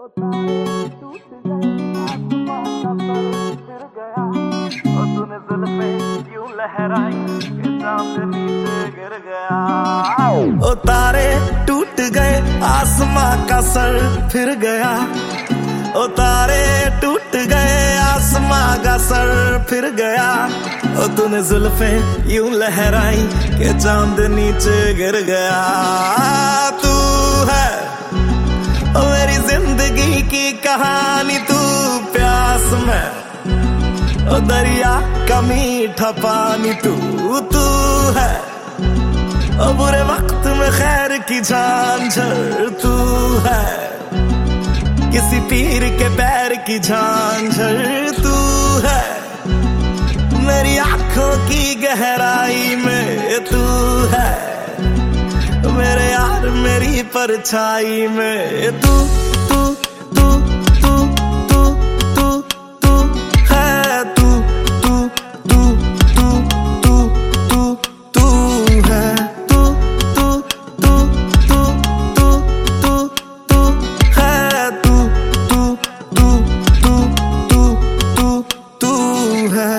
तारे टूट गए, आसमां का पर फिर गया। और तूने जुल्फें यूं लहराई कि चांद नीचे गिर गया। ओ तारे टूट गए, आसमां का सर फिर गया। ओ तारे टूट गए, आसमां का सर फिर गया। ओ तूने जुल्फें यूं लहराई कि चांद नीचे गिर गया। तू है ओ मेरी जिंदगी की कहानी, तू प्यास में ओ दरिया का मीठा पानी। तू है ओ बुरे वक्त में खैर की झांझर। तू है किसी पीर के पैर की झांझर। तू है मेरी आंखों की गहराई में। तू है मेरे यार मेरी परछाई में। तू तू तू तू तू तू तू है। तू तू तू तू तू तू तू है। तू तू तू तू तू तू तू है। तू तू तू तू तू तू तू है।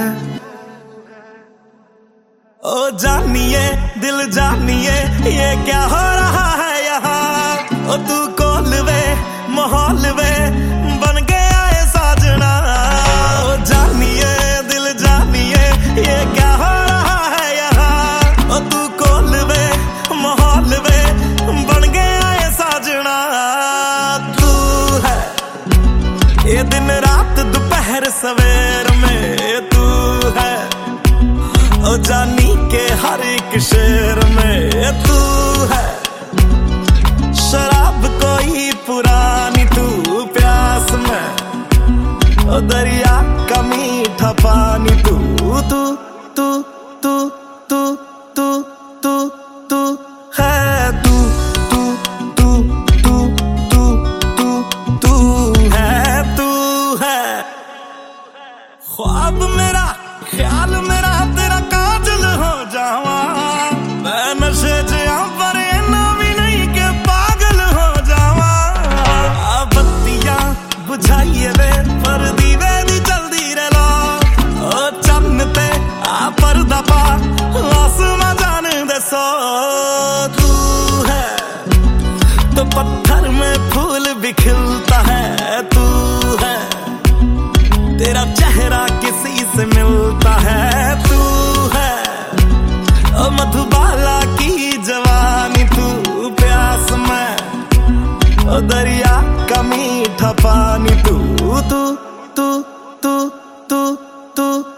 ओ जानिए दिल जानिए ये क्या हो रहा है यहाँ। ओ तू कोलवे माहौल में बन गया है साजना। ओ जानिए दिल जानिए ये क्या हो रहा है यहाँ। ओ तू कोलवे माहौल में बन गया है साजना। तू है ये दिन रात दोपहर सवेर में। तू है ओ जानी के हर एक शेर में। तू है शराब कोई पुरानी, तू प्यास में ओ दरिया का मीठा पानी। तू तू तू तू तू तू तू तू है। तू तू तू तू तू तू तू है। तू है ख्वाब मेरा ख्याल मेरा तेरा काजल हो जावा। मैं नशे जिया पर इन्ना भी नहीं के पागल हो जावा। बत्तियां बुझाइए वे पर दीवे दी जल्दी रे लो। ओ चन्नते आ पर्दा पा आसमां जान दे सो। तू है तो पत्थर में फूल भी खिलता है। तू है तेरा चेहरा किसी से मिलता है। तू है ओ मधुबाला की जवानी। तू प्यास में ओ दरिया का मीठा पानी। तू तू तू तू तू तू